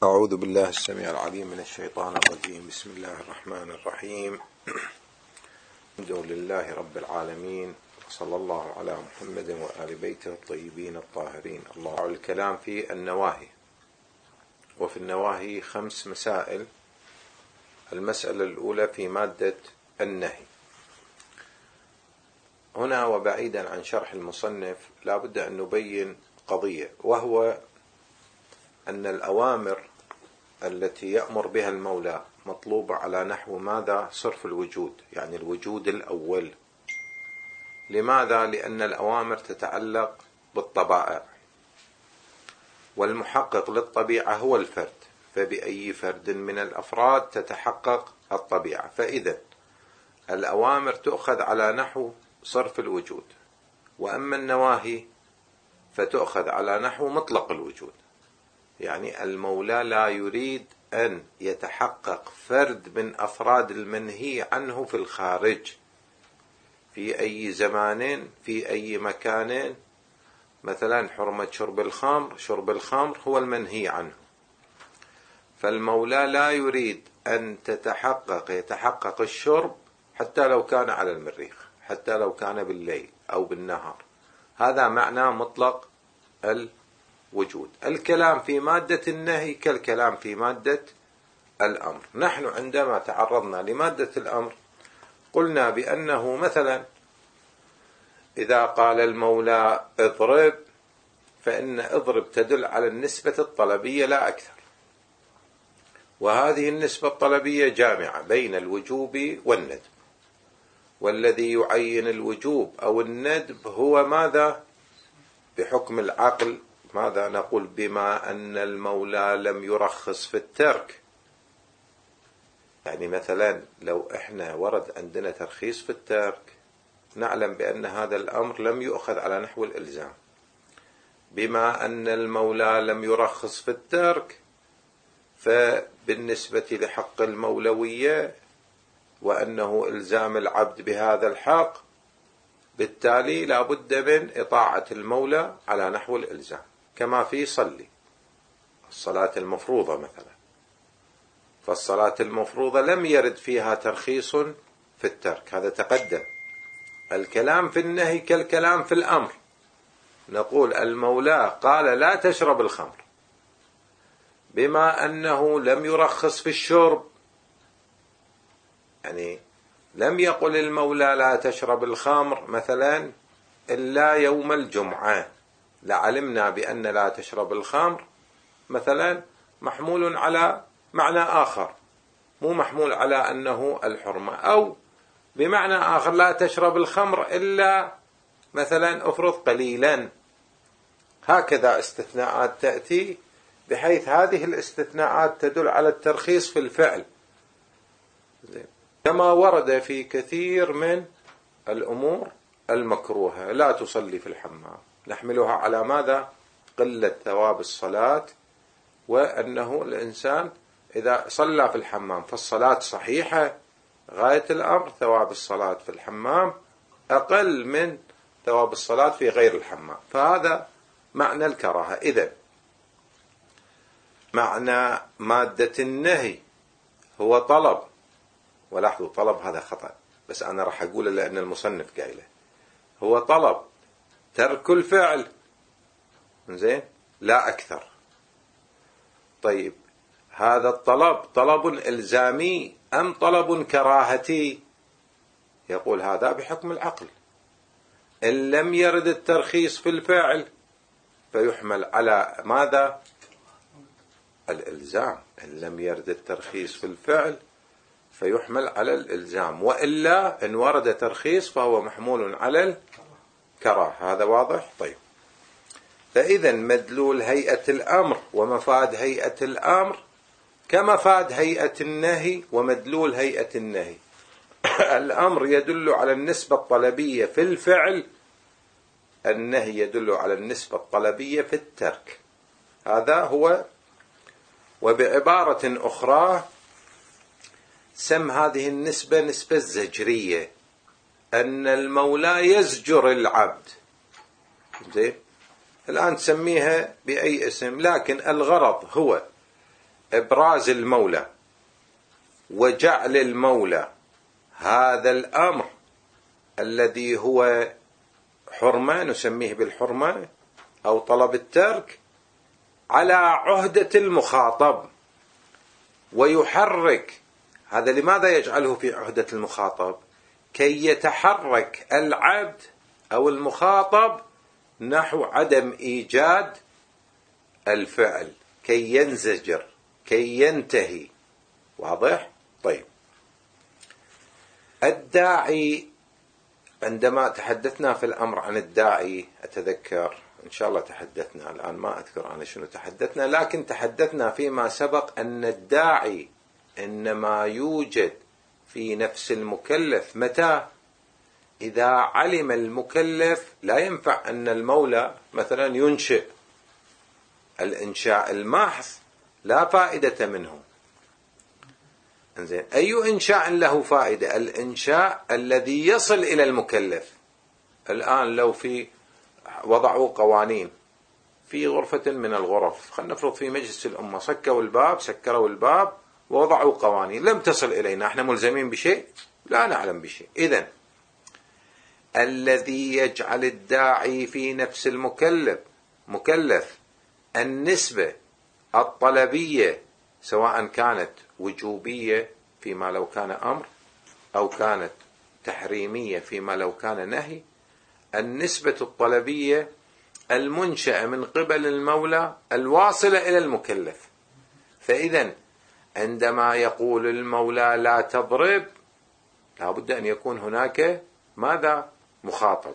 أعوذ بالله السميع العليم من الشيطان الرجيم. بسم الله الرحمن الرحيم. الحمد لله رب العالمين، صلى الله على محمد وآل بيته الطيبين الطاهرين. الله. الكلام في النواهي، وفي النواهي 5 مسائل. المسألة الأولى في مادة النهي. هنا وبعيدا عن شرح المصنف لا بد أن نبين قضية، وهو أن الأوامر التي يأمر بها المولى مطلوبة على نحو ماذا؟ صرف الوجود، يعني الوجود الأول. لماذا؟ لأن الأوامر تتعلق بالطبائع، والمحقق للطبيعة هو الفرد، فبأي فرد من الأفراد تتحقق الطبيعة. فإذا الأوامر تؤخذ على نحو صرف الوجود، وأما النواهي فتؤخذ على نحو مطلق الوجود. يعني المولى لا يريد أن يتحقق فرد من أفراد المنهي عنه في الخارج، في أي زمان، في أي مكان. مثلا حرمة شرب الخمر هو المنهي عنه، فالمولى لا يريد أن يتحقق الشرب حتى لو كان على المريخ، حتى لو كان بالليل أو بالنهار. هذا معنى مطلق الوجود. الكلام في مادة النهي كالكلام في مادة الأمر. نحن عندما تعرضنا لمادة الأمر قلنا بأنه مثلا إذا قال المولى اضرب، فإن اضرب تدل على النسبة الطلبية لا أكثر، وهذه النسبة الطلبية جامعة بين الوجوب والندب، والذي يعين الوجوب أو الندب هو ماذا؟ بحكم العقل. ماذا نقول؟ بما أن المولى لم يرخص في الترك. يعني مثلا لو احنا ورد عندنا ترخيص في الترك، نعلم بأن هذا الأمر لم يؤخذ على نحو الإلزام. بما أن المولى لم يرخص في الترك، فبالنسبة لحق المولوية وأنه إلزام العبد بهذا الحق، بالتالي لا بد من إطاعة المولى على نحو الإلزام، كما في صلي الصلاة المفروضة مثلا. فالصلاة المفروضة لم يرد فيها ترخيص في الترك، هذا تقدم. الكلام في النهي كالكلام في الأمر. نقول المولى قال لا تشرب الخمر، بما أنه لم يرخص في الشرب. يعني لم يقل المولى لا تشرب الخمر مثلا إلا يوم الجمعة، لعلمنا بأن لا تشرب الخمر مثلا محمول على معنى آخر، مو محمول على أنه الحرمة. أو بمعنى آخر لا تشرب الخمر إلا مثلا أفرض قليلا. هكذا استثناءات تأتي، بحيث هذه الاستثناءات تدل على الترخيص في الفعل، كما ورد في كثير من الأمور المكروهة. لا تصلي في الحمام، نحملها على ماذا؟ قلة ثواب الصلاة، وأنه الإنسان إذا صلى في الحمام فالصلاة صحيحة، غاية الأمر ثواب الصلاة في الحمام أقل من ثواب الصلاة في غير الحمام. فهذا معنى الكراهة. إذن معنى مادة النهي هو طلب، ولاحظوا طلب هذا خطأ، بس أنا راح أقوله لأن المصنف قايله. هو طلب ترك الفعل، زين، لا أكثر. طيب هذا الطلب طلب إلزامي أم طلب كراهتي؟ يقول هذا بحكم العقل. إن لم يرد الترخيص في الفعل فيحمل على ماذا؟ الإلزام. إن لم يرد الترخيص في الفعل فيحمل على الإلزام، وإلا إن ورد ترخيص فهو محمول على الكراهة. هذا واضح؟ طيب، فإذا مدلول هيئة الأمر ومفاد هيئة الأمر كمفاد هيئة النهي ومدلول هيئة النهي. الأمر يدل على النسبة الطلبية في الفعل، النهي يدل على النسبة الطلبية في الترك. هذا هو. وبعبارة أخرى سم هذه النسبة نسبة زجرية، أن المولى يزجر العبد. زين، الآن تسميها بأي اسم، لكن الغرض هو إبراز المولى وجعل المولى هذا الأمر الذي هو حرمة نسميه بالحرمة أو طلب الترك على عهدة المخاطب، ويحرك هذا. لماذا يجعله في عهدة المخاطب؟ كي يتحرك العبد أو المخاطب نحو عدم إيجاد الفعل، كي ينزجر، كي ينتهي. واضح؟ طيب، الداعي، عندما تحدثنا في الأمر عن الداعي أتذكر إن شاء الله تحدثنا، الآن ما أذكر عن شنو تحدثنا، لكن تحدثنا فيما سبق أن الداعي إنما يوجد في نفس المكلف متى؟ إذا علم المكلف. لا ينفع أن المولى مثلا ينشئ الإنشاء الماحظ لا فائدة منه. إنزين، أي إنشاء له فائدة؟ الإنشاء الذي يصل إلى المكلف. الآن لو في وضعوا قوانين في غرفة من الغرف، خلينا نفرض في مجلس الأمة، سكروا الباب ووضعوا قوانين لم تصل إلينا، احنا ملزمين بشيء؟ لا نعلم بشيء. إذن الذي يجعل الداعي في نفس مكلف النسبة الطلبية، سواء كانت وجوبية فيما لو كان أمر، أو كانت تحريمية فيما لو كان نهي، النسبة الطلبية المنشأة من قبل المولى الواصلة إلى المكلف. فإذا عندما يقول المولى لا تضرب، لا بد أن يكون هناك ماذا؟ مخاطب.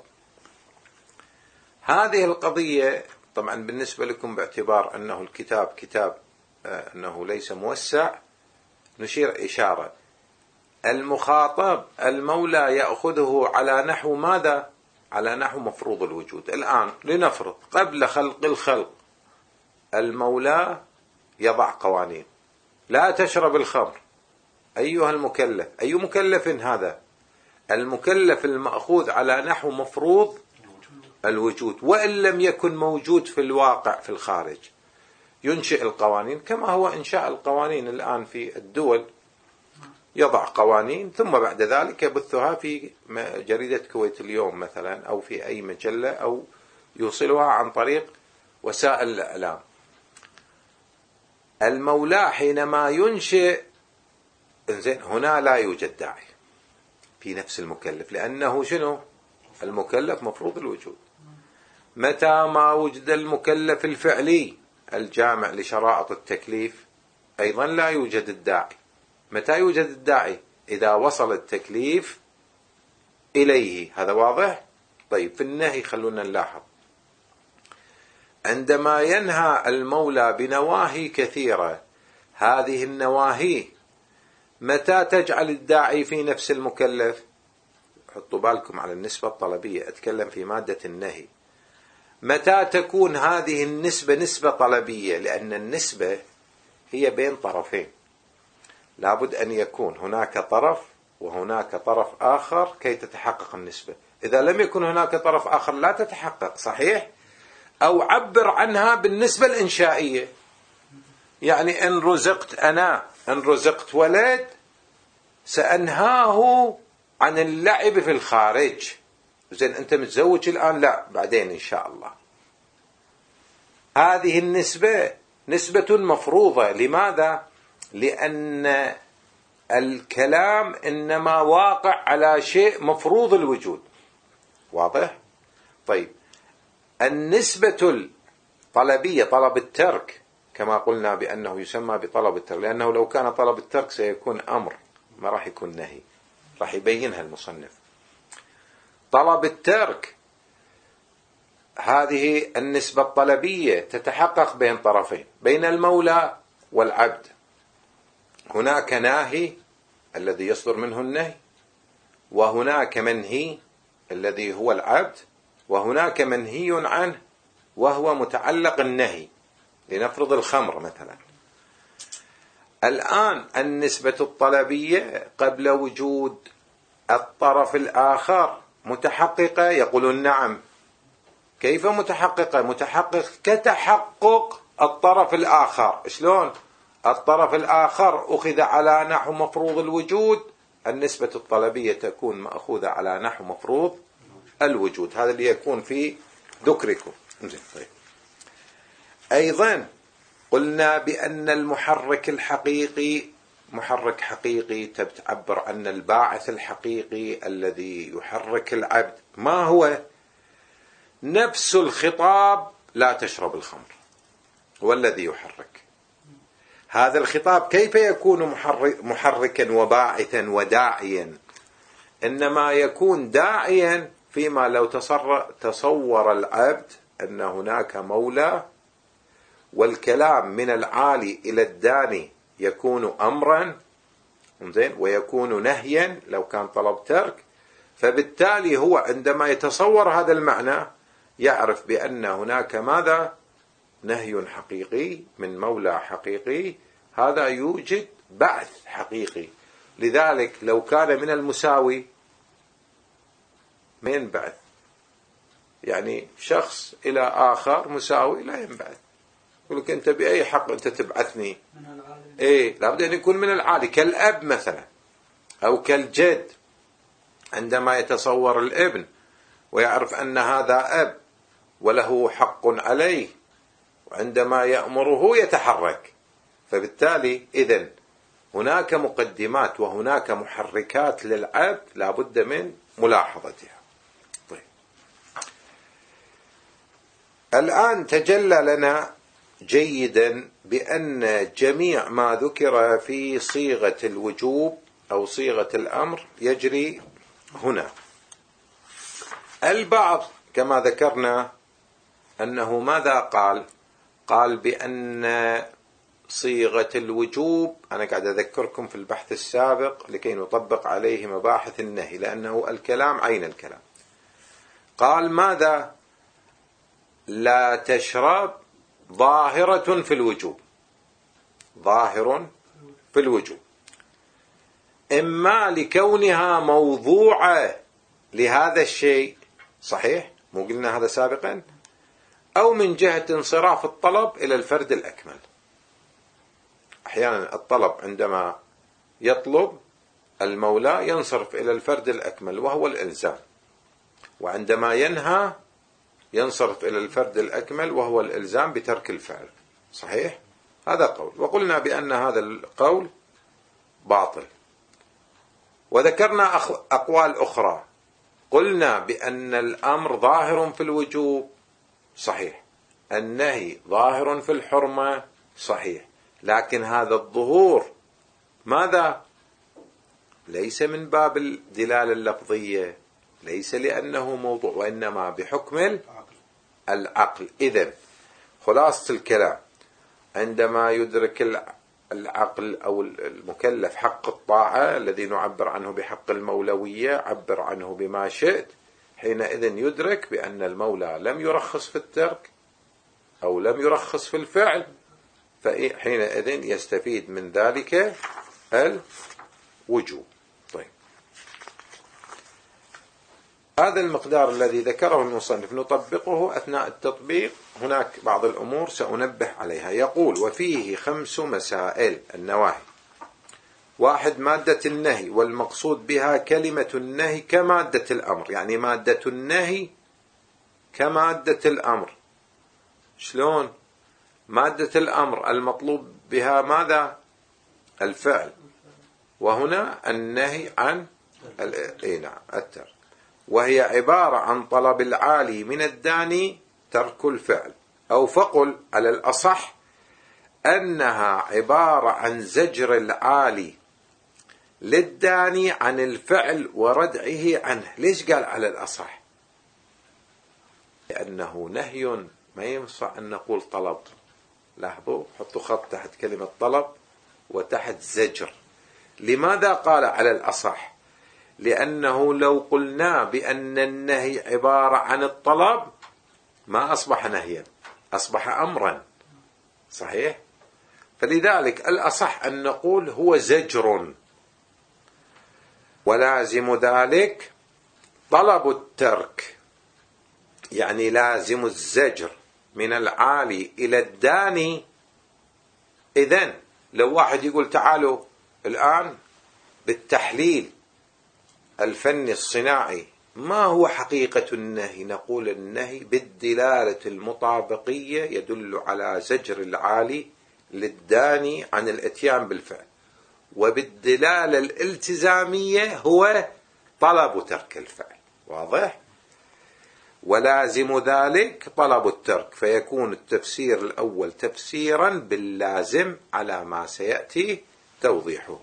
هذه القضية طبعا بالنسبة لكم باعتبار أنه الكتاب كتاب أنه ليس موسع، نشير إشارة. المخاطب المولى يأخذه على نحو ماذا؟ على نحو مفروض الوجود. الآن لنفرض قبل خلق الخلق المولى يضع قوانين: لا تشرب الخمر أيها المكلف. أي مكلف هذا؟ المكلف المأخوذ على نحو مفروض الوجود، وإن لم يكن موجود في الواقع في الخارج. ينشئ القوانين كما هو إنشاء القوانين الآن في الدول، يضع قوانين ثم بعد ذلك يبثها في جريدة كويت اليوم مثلا، أو في أي مجلة، أو يوصلها عن طريق وسائل الإعلام. المولى حينما ينشئ، إنزين، هنا لا يوجد داعي في نفس المكلف، لأنه شنو؟ المكلف مفروض الوجود. متى ما وجد المكلف الفعلي الجامع لشرائط التكليف أيضا لا يوجد الداعي. متى يوجد الداعي؟ إذا وصل التكليف إليه. هذا واضح؟ طيب، في النهي خلونا نلاحظ، عندما ينهى المولى بنواهي كثيرة، هذه النواهي متى تجعل الداعي في نفس المكلف؟ حطوا بالكم على النسبة الطلبية، أتكلم في مادة النهي. متى تكون هذه النسبة نسبة طلبية؟ لأن النسبة هي بين طرفين، لابد أن يكون هناك طرف وهناك طرف آخر كي تتحقق النسبة. إذا لم يكن هناك طرف آخر لا تتحقق. صحيح؟ أو عبر عنها بالنسبة الإنشائية، يعني إن رزقت ولد سأنهاه عن اللعب في الخارج. زين، أنت متزوج الآن؟ لا، بعدين إن شاء الله. هذه النسبة نسبة مفروضة. لماذا؟ لأن الكلام إنما واقع على شيء مفروض الوجود. واضح؟ طيب، النسبة الطلبية، طلب الترك، كما قلنا بأنه يسمى بطلب الترك، لأنه لو كان طلب الترك سيكون أمر، ما راح يكون نهي، راح يبينها المصنف. طلب الترك هذه النسبة الطلبية تتحقق بين طرفين، بين المولى والعبد. هناك ناهي الذي يصدر منه النهي، وهناك منهي الذي هو العبد، وهناك منهي عنه وهو متعلق النهي. لنفرض الخمر مثلا. الآن النسبة الطلبية قبل وجود الطرف الآخر متحققة؟ يقولون نعم. كيف متحققة؟ متحقق كتحقق الطرف الآخر. شلون؟ الطرف الآخر أخذ على نحو مفروض الوجود، النسبة الطلبية تكون مأخوذة على نحو مفروض الوجود. هذا اللي يكون في ذكركم. طيب. أيضا قلنا بأن المحرك الحقيقي محرك حقيقي تعبر عن الباعث الحقيقي الذي يحرك العبد. ما هو؟ نفس الخطاب لا تشرب الخمر هو الذي يحرك. هذا الخطاب كيف يكون محركا وباعثا وداعيا؟ إنما يكون داعيا فيما لو تصور العبد أن هناك مولى، والكلام من العالي إلى الداني يكون أمرا ويكون نهيا لو كان طلب ترك. فبالتالي هو عندما يتصور هذا المعنى يعرف بأن هناك ماذا؟ نهي حقيقي من مولى حقيقي، هذا يوجد بعث حقيقي. لذلك لو كان من المساوي ما ينبعث، يعني شخص إلى آخر مساوي لا ينبعث. يقول لك أنت بأي حق أنت تبعثني؟ لابد أن يكون من العالي، كالأب مثلا أو كالجد. عندما يتصور الابن ويعرف أن هذا أب وله حق عليه، وعندما يأمره يتحرك. فبالتالي إذن هناك مقدمات وهناك محركات للعبد لابد من ملاحظتها. طيب. الآن تجلى لنا جيدا بأن جميع ما ذكر في صيغة الوجوب أو صيغة الأمر يجري هنا. البعض كما ذكرنا أنه ماذا قال بأن صيغة الوجوب، أنا قاعد أذكركم في البحث السابق لكي نطبق عليه مباحث النهي، لأنه الكلام عين الكلام. قال ماذا؟ لا تشرب ظاهرة في الوجوب، ظاهر في الوجوب، إما لكونها موضوعة لهذا الشيء، صحيح مو قلنا هذا سابقا، أو من جهة انصراف الطلب إلى الفرد الأكمل. أحيانا الطلب عندما يطلب المولى ينصرف إلى الفرد الأكمل وهو الإلزام، وعندما ينهى ينصرف إلى الفرد الأكمل وهو الإلزام بترك الفعل. صحيح؟ هذا قول، وقلنا بأن هذا القول باطل. وذكرنا أقوال أخرى، قلنا بأن الأمر ظاهر في الوجوب، صحيح، النهي ظاهر في الحرمة، صحيح، لكن هذا الظهور ماذا؟ ليس من باب الدلالة اللفظية، ليس لأنه موضوع، وإنما بحكم العقل. إذن خلاصة الكلام، عندما يدرك العقل أو المكلف حق الطاعة الذي نعبر عنه بحق المولوية، عبر عنه بما شئت، حينئذ يدرك بأن المولى لم يرخص في الترك أو لم يرخص في الفعل، فحينئذ يستفيد من ذلك الوجوب. طيب، هذا المقدار الذي ذكره المصنف نطبقه. أثناء التطبيق هناك بعض الأمور سأنبه عليها. يقول: وفيه 5 مسائل. النواهي: 1. مادة النهي، والمقصود بها كلمة النهي كمادة الأمر، يعني مادة النهي كمادة الأمر. شلون؟ مادة الأمر المطلوب بها ماذا؟ الفعل، وهنا النهي عن الترك، وهي عبارة عن طلب العالي من الداني ترك الفعل، أو فقل على الأصح أنها عبارة عن زجر العالي للداني عن الفعل وردعه عنه. ليش قال على الأصح؟ لأنه نهي، ما ينفع أن نقول طلب. لاحظوا، حطوا خط تحت كلمة طلب وتحت زجر. لماذا قال على الأصح؟ لأنه لو قلنا بأن النهي عبارة عن الطلب ما أصبح نهيا، أصبح أمرا، صحيح؟ فلذلك الأصح أن نقول هو زجر، ولازم ذلك طلب الترك، يعني لازم الزجر من العالي إلى الداني. إذن لو واحد يقول تعالوا الآن بالتحليل الفني الصناعي ما هو حقيقة النهي، نقول النهي بالدلالة المطابقية يدل على زجر العالي للداني عن الاتيان بالفعل، وبالدلالة الالتزامية هو طلب ترك الفعل. واضح؟ ولازم ذلك طلب الترك، فيكون التفسير الأول تفسيرا باللازم على ما سيأتي توضيحه.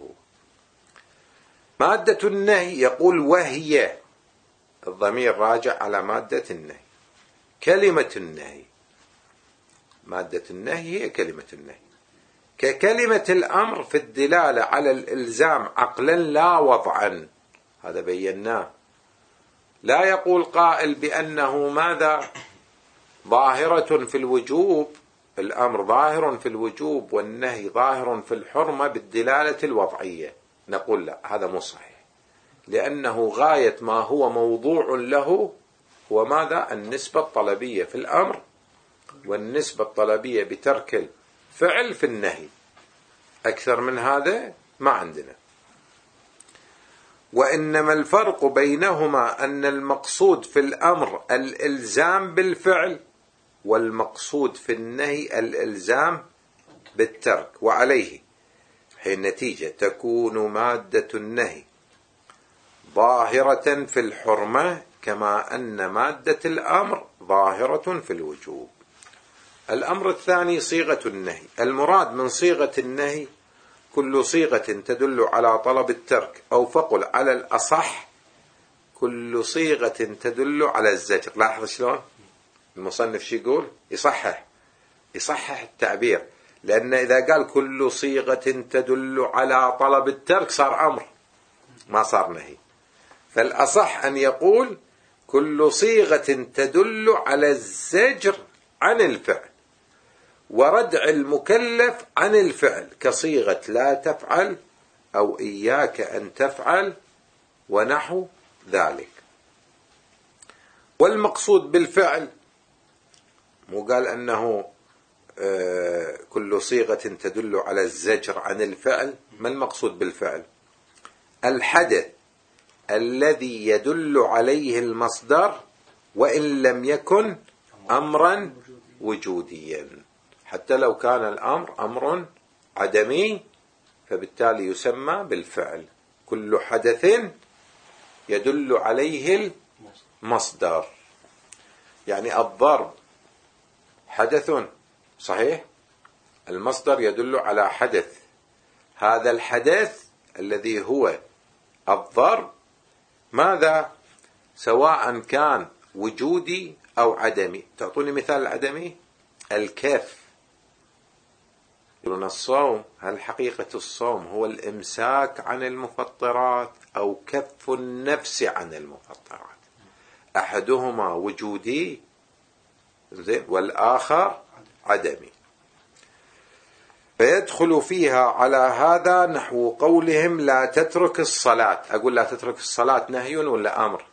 مادة النهي يقول وهي، الضمير راجع على مادة النهي. كلمة النهي، مادة النهي هي كلمة النهي، ككلمة الأمر في الدلالة على الإلزام عقلا لا وضعا، هذا بيناه. لا يقول قائل بأنه ماذا ظاهرة في الوجوب، الأمر ظاهر في الوجوب والنهي ظاهر في الحرمة بالدلالة الوضعية، نقول لا، هذا مو صحيح، لأنه غاية ما هو موضوع له هو ماذا؟ النسبة الطلبية في الأمر، والنسبة الطلبية بترك الفعل في النهي. أكثر من هذا ما عندنا. وإنما الفرق بينهما أن المقصود في الأمر الإلزام بالفعل، والمقصود في النهي الإلزام بالترك. وعليه حين النتيجة تكون مادة النهي ظاهرة في الحرمة كما أن مادة الأمر ظاهرة في الوجوب. الأمر الثاني صيغة النهي. المراد من صيغة النهي كل صيغة تدل على طلب الترك، أو فقل على الأصح كل صيغة تدل على الزجر. لاحظ شلون المصنف شو يقول؟ يصحح التعبير، لأن إذا قال كل صيغة تدل على طلب الترك صار أمر ما صار نهي. فالأصح أن يقول كل صيغة تدل على الزجر عن الفعل وردع المكلف عن الفعل، كصيغة لا تفعل أو إياك أن تفعل ونحو ذلك. والمقصود بالفعل مو قال أنه كل صيغة تدل على الزجر عن الفعل. ما المقصود بالفعل؟ الحدث الذي يدل عليه المصدر وإن لم يكن أمرا وجوديا، حتى لو كان الأمر أمر عدمي فبالتالي يسمى بالفعل. كل حدث يدل عليه المصدر، يعني الضرب حدث صحيح، المصدر يدل على حدث، هذا الحدث الذي هو الضرب ماذا؟ سواء كان وجودي أو عدمي. تعطوني مثال العدمي؟ الكف. يقولون الصوم، هل حقيقة الصوم هو الإمساك عن المفطرات أو كف النفس عن المفطرات؟ أحدهما وجودي والآخر عدمي، فيدخل فيها على هذا نحو قولهم لا تترك الصلاة. أقول لا تترك الصلاة نهي ولا أمر؟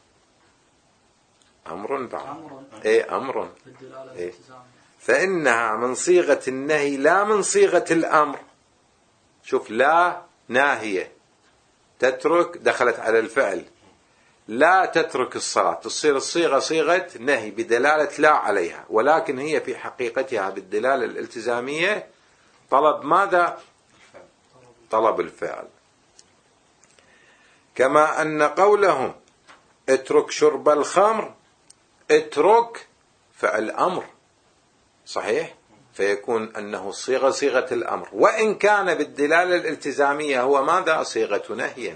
أمر بعد أمر فإنها من صيغة النهي لا من صيغة الأمر. شوف، لا ناهية، تترك دخلت على الفعل، لا تترك الصلاة تصير الصيغة صيغة نهي بدلالة لا عليها، ولكن هي في حقيقتها بالدلالة الالتزامية طلب ماذا؟ طلب الفعل. كما أن قولهم اترك شرب الخمر، اترك فعل أمر صحيح، فيكون أنه صيغة الأمر، وإن كان بالدلالة الالتزامية هو ماذا؟ صيغة نهي.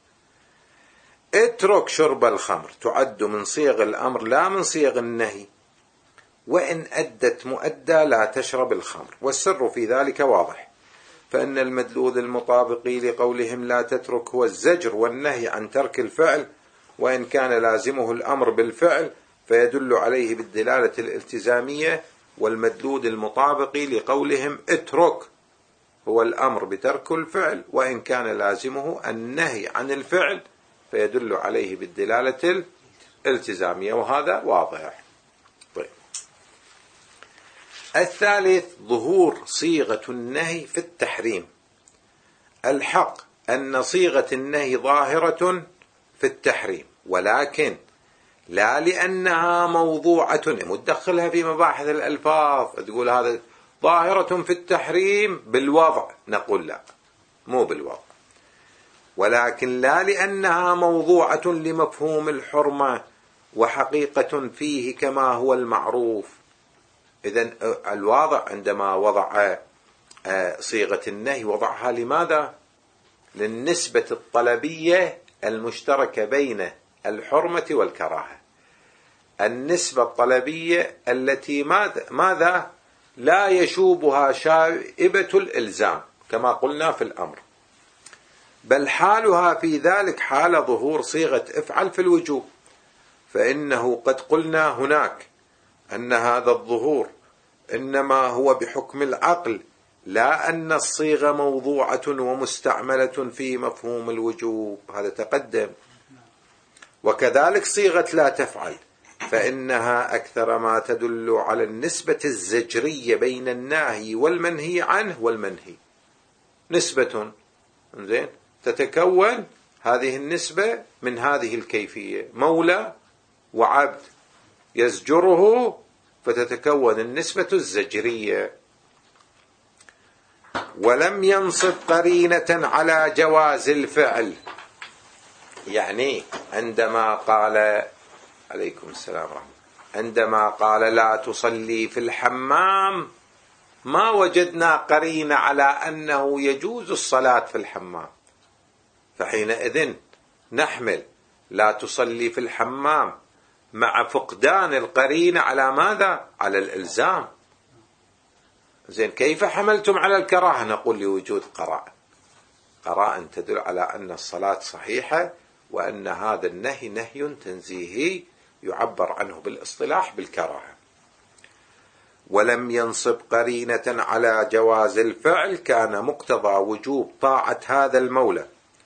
اترك شرب الخمر تعد من صيغ الأمر لا من صيغ النهي، وإن أدت مؤدى لا تشرب الخمر. والسر في ذلك واضح، فإن المدلول المطابقي لقولهم لا تترك هو الزجر والنهي عن ترك الفعل، وإن كان لازمه الأمر بالفعل فيدل عليه بالدلالة الالتزامية. والمدلول المطابقي لقولهم اترك هو الأمر بترك الفعل، وإن كان لازمه النهي عن الفعل فيدل عليه بالدلالة الالتزامية، وهذا واضح. طيب. الثالث ظهور صيغة النهي في التحريم. الحق أن صيغة النهي ظاهرة في التحريم، ولكن لا لأنها موضوعة متدخلها في مباحث الألفاظ تقول هذا ظاهرة في التحريم بالوضع، نقول لا، مو بالوضع، ولكن لا لأنها موضوعة لمفهوم الحرمة وحقيقة فيه كما هو المعروف. إذن الواضع عندما وضع صيغة النهي وضعها لماذا؟ للنسبة الطلبية المشتركة بين الحرمة والكراهة، النسبة الطلبية التي ماذا لا يشوبها شائبة الإلزام كما قلنا في الأمر، بل حالها في ذلك حال ظهور صيغة افعل في الوجوب، فإنه قد قلنا هناك أن هذا الظهور إنما هو بحكم العقل، لا أن الصيغة موضوعة ومستعملة في مفهوم الوجوب، هذا تقدم. وكذلك صيغة لا تفعل فإنها أكثر ما تدل على النسبة الزجرية بين الناهي والمنهي عنه والمنهي، نسبة زين تتكون هذه النسبة من هذه الكيفية، مولى وعبد يزجره فتتكون النسبة الزجرية. ولم ينصب قرينة على جواز الفعل، يعني عندما قال عليكم السلام ورحمة الله، عندما قال لا تصلي في الحمام ما وجدنا قرينة على أنه يجوز الصلاة في الحمام، فحينئذ نحمل لا تصلي في الحمام مع فقدان القرينة على ماذا؟ على الإلزام. زين كيف حملتم على الكراهة؟ نقول لوجود قرائن تدل على أن الصلاة صحيحة وأن هذا النهي نهي تنزيهي يعبر عنه بالاصطلاح بالكراهة. ولم ينصب قرينة على جواز الفعل كان مقتضى وجوب طاعة هذا المولى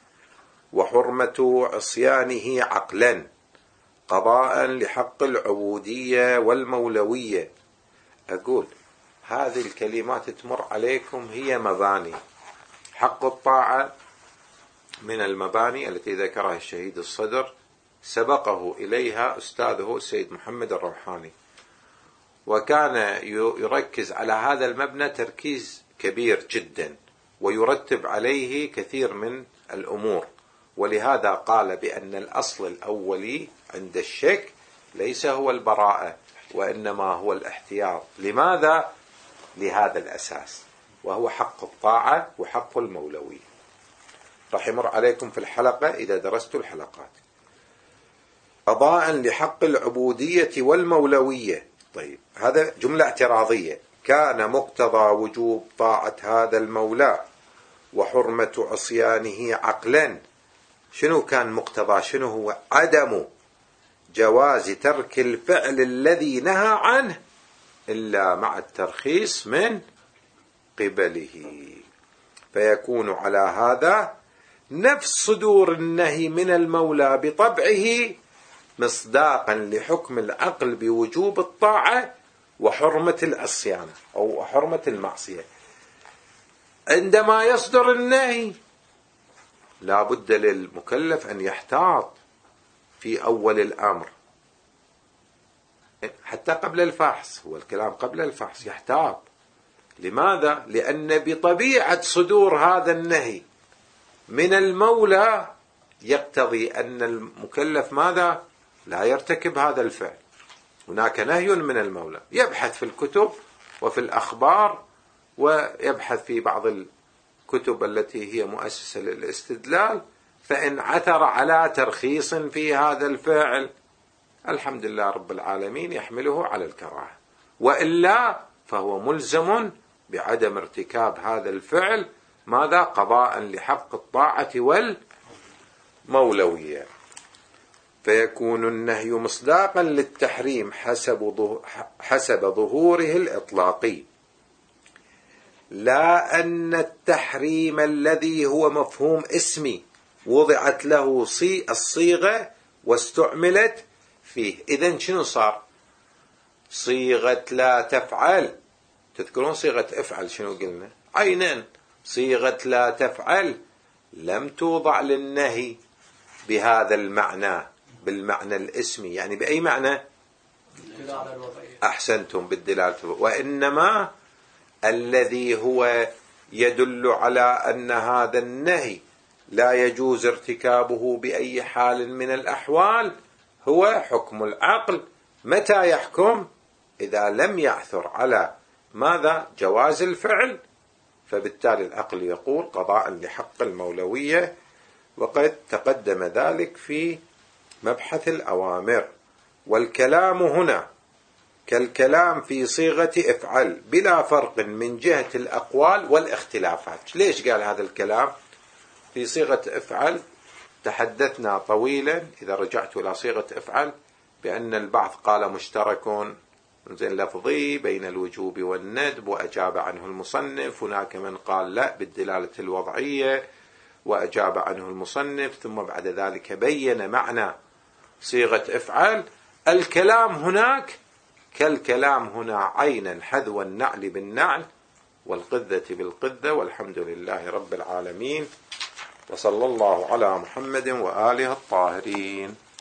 وحرمة عصيانه عقلا قضاء لحق العبودية والمولوية. أقول هذه الكلمات تمر عليكم هي مباني، حق الطاعة من المباني التي ذكرها الشهيد الصدر، سبقه إليها أستاذه السيد محمد الروحاني، وكان يركز على هذا المبنى تركيز كبير جدا ويرتب عليه كثير من الأمور، ولهذا قال بأن الأصل الأولي عند الشك ليس هو البراءة وإنما هو الاحتياط. لماذا؟ لهذا الأساس، وهو حق الطاعة وحق المولوية. راح يمر عليكم في الحلقة إذا درست الحلقات. قضاء لحق العبودية والمولوية. طيب هذا جملة اعتراضية. كان مقتضى وجوب طاعة هذا المولى وحرمة عصيانه عقلا. شنو كان مقتضى؟ شنو هو؟ عدم جواز ترك الفعل الذي نهى عنه إلا مع الترخيص من قبله، فيكون على هذا نفس صدور النهي من المولى بطبعه مصداقا لحكم العقل بوجوب الطاعة وحرمة العصيان أو حرمة المعصية. عندما يصدر النهي لا بد للمكلف أن يحتاط في أول الأمر حتى قبل الفحص، هو الكلام قبل الفحص يحتاط. لماذا؟ لأن بطبيعة صدور هذا النهي من المولى يقتضي أن المكلف ماذا؟ لا يرتكب هذا الفعل. هناك نهي من المولى، يبحث في الكتب وفي الأخبار ويبحث في بعض الكتب التي هي مؤسسة للاستدلال، فإن عثر على ترخيص في هذا الفعل الحمد لله رب العالمين يحمله على الكراهة، وإلا فهو ملزم بعدم ارتكاب هذا الفعل. ماذا؟ قضاء لحق الطاعة والمولوية. فيكون النهي مصداقا للتحريم حسب ظهوره الإطلاقي، لا أن التحريم الذي هو مفهوم اسمي وضعت له الصيغة واستعملت فيه. إذن شنو صار؟ صيغة لا تفعل، تذكرون صيغة افعل شنو قلنا؟ عينين، صيغة لا تفعل لم توضع للنهي بهذا المعنى، بالمعنى الاسمي، يعني بأي معنى؟ أحسنتم، بالدلالة، وإنما الذي هو يدل على أن هذا النهي لا يجوز ارتكابه بأي حال من الأحوال هو حكم العقل. متى يحكم؟ إذا لم يعثر على ماذا؟ جواز الفعل، فبالتالي العقل يقول قضاء لحق المولوية، وقد تقدم ذلك في مبحث الأوامر. والكلام هنا كالكلام في صيغة افعل بلا فرق من جهة الأقوال والاختلافات. ليش قال هذا الكلام في صيغة افعل؟ تحدثنا طويلا إذا رجعت إلى صيغة افعل بأن البعض قال مشترك لفظي بين الوجوب والندب وأجاب عنه المصنف، هناك من قال لا بالدلالة الوضعية وأجاب عنه المصنف، ثم بعد ذلك بين معنى صيغة افعل. الكلام هناك كالكلام هنا عينا، حذو النعل بالنعل والقذة بالقذة، والحمد لله رب العالمين، وصلى الله على محمد وآله الطاهرين.